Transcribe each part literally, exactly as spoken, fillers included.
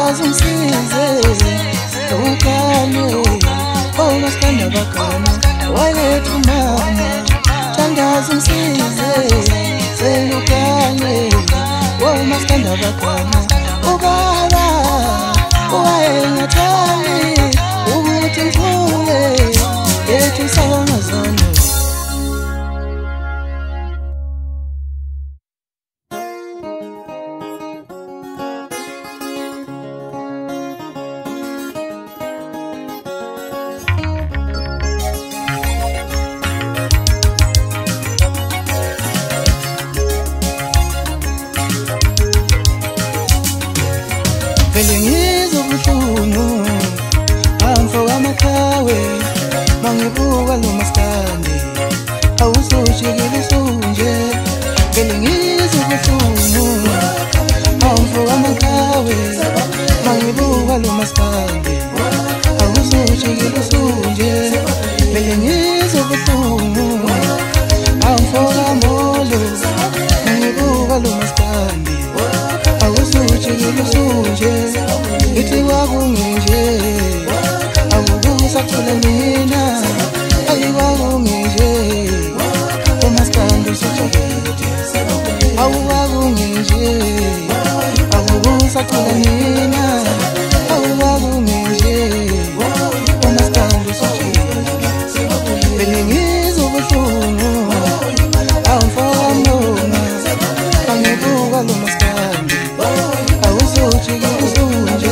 Thandaza ungisize ukanye oh maskanda bakana walethu mama Thandaza ungisize ukanye oh maskanda bakana ubaba wayengathani ukuthi ngifule ethu sawamazana Felingizo buhlungu amfo amakhawe mangibuka lo maskandi awusoshikile sunje Felingizo buhlungu amfo amakhawe mangibuka lo maskandi awusoshikile sunje Felingizo buhlungu amfo amolo mangibuka lo maskandi awusoshikile sunje Ithi wakungenje awukusacula mina ayiwakungenje umaskandi sojekete awuwakungenje awukusacula mina awuwakungenje umaskandi sojekete Felingizo buhlungu awumfoka mlunga angibuka lo maskandi awusoshikile sunje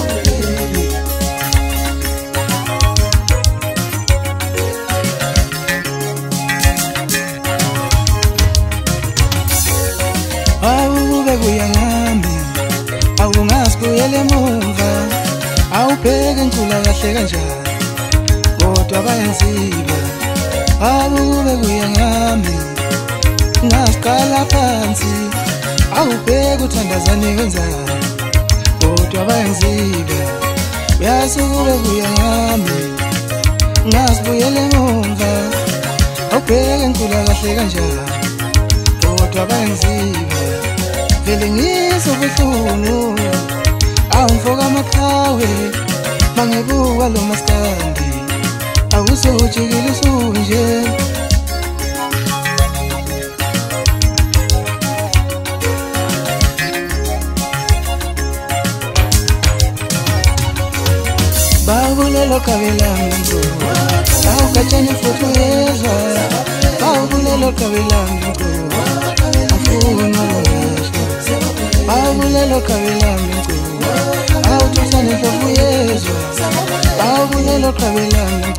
awube kuyangami awungasikuyele mumva awubheke ngicula kahle kanjani kodwa bayanziba awube kuyangami ngasiqala phansi awubheke uthandazane wenzani kodwa bayanziba uyasukube kuyangami ngasibuyele mumva awubheke ngicula kahle kanjani kodwa bayanziba Felingizo buhlungu awumfoka amakhawe mangibuka lo maskandi awusoshikile sunje Bawulelo kabelango awukatshani futhi uyezwa Bawulelo kabelango afuna Bawulelo kabelango awuthusane hlobo uyezwa Bawulelo kabelango